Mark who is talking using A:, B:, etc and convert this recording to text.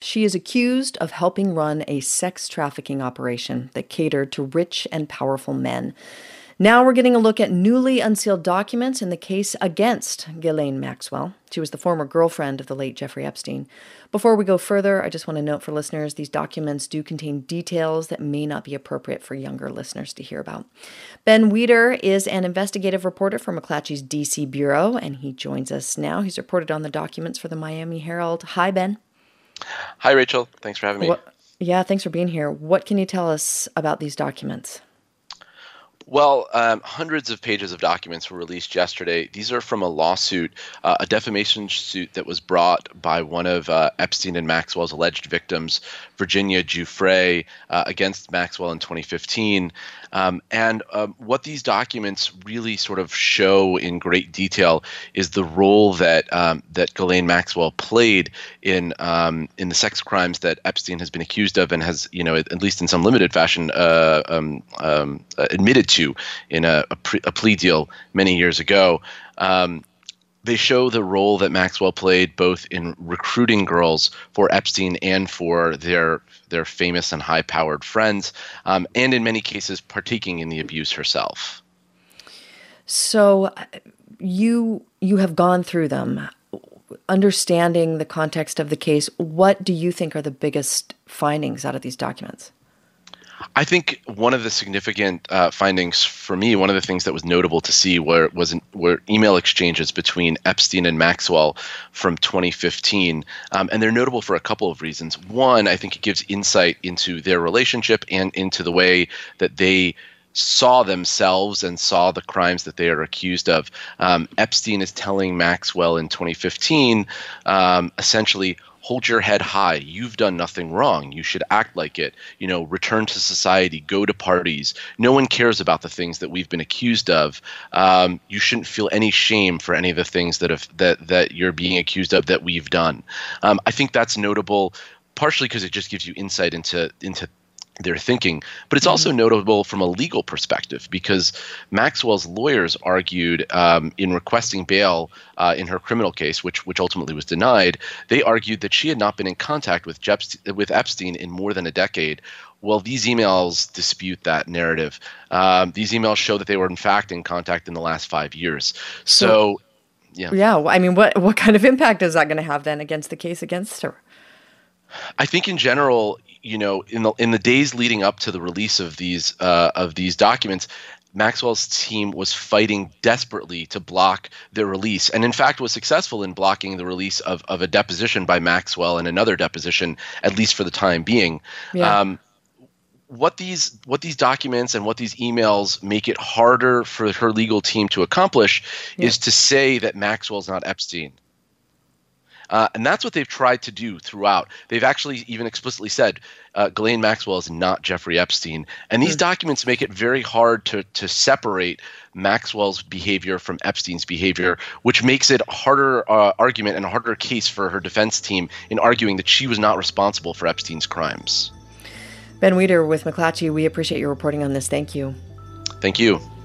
A: She is accused of helping run a sex trafficking operation that catered to rich and powerful men. Now we're getting a look at newly unsealed documents in the case against Ghislaine Maxwell. She was the former girlfriend of the late Jeffrey Epstein. Before we go further, I just want to note for listeners, these documents do contain details that may not be appropriate for younger listeners to hear about. Ben Weider is an investigative reporter for McClatchy's D.C. Bureau, and he joins us now. He's reported on the documents for the Miami Herald. Hi, Ben.
B: Hi, Rachel. Thanks for having me.
A: Yeah, thanks for being here. What can you tell us about these documents?
B: Well, hundreds of pages of documents were released yesterday. These are from a lawsuit, a defamation suit that was brought by one of Epstein and Maxwell's alleged victims, Virginia Giuffre, against Maxwell in 2015. And what these documents really sort of show in great detail is the role that that Ghislaine Maxwell played in the sex crimes that Epstein has been accused of and has, at least in some limited fashion, admitted to in a plea deal many years ago. They show the role that Maxwell played both in recruiting girls for Epstein and for their famous and high-powered friends, and in many cases partaking in the abuse herself.
A: So you have gone through them. Understanding the context of the case, what do you think are the biggest findings out of these documents?
B: I think one of the significant findings for me, one of the things that was notable to see were email exchanges between Epstein and Maxwell from 2015. And they're notable for a couple of reasons. One, I think it gives insight into their relationship and into the way that they saw themselves and saw the crimes that they are accused of. Epstein is telling Maxwell in 2015, essentially, hold your head high. You've done nothing wrong. You should act like it. Return to society, go to parties. No one cares about the things that we've been accused of. You shouldn't feel any shame for any of the things that you're being accused of that we've done. I think that's notable, partially because it just gives you insight into their thinking, but it's also notable from a legal perspective because Maxwell's lawyers argued in requesting bail in her criminal case, which ultimately was denied. They argued that she had not been in contact with Epstein in more than a decade. Well, these emails dispute that narrative. These emails show that they were in fact in contact in the last 5 years. So yeah.
A: Yeah, I mean, what kind of impact is that going to have then against the case against her?
B: I think in general, in the days leading up to the release of these documents, Maxwell's team was fighting desperately to block their release, and in fact was successful in blocking the release of a deposition by Maxwell and another deposition, at least for the time being.
A: Yeah.
B: What these documents and what these emails make it harder for her legal team to accomplish is to say that Maxwell's not Epstein. And that's what they've tried to do throughout. They've actually even explicitly said Ghislaine Maxwell is not Jeffrey Epstein. And these documents make it very hard to separate Maxwell's behavior from Epstein's behavior, which makes it a harder argument and a harder case for her defense team in arguing that she was not responsible for Epstein's crimes.
A: Ben Weider with McClatchy, we appreciate your reporting on this. Thank you.
B: Thank you.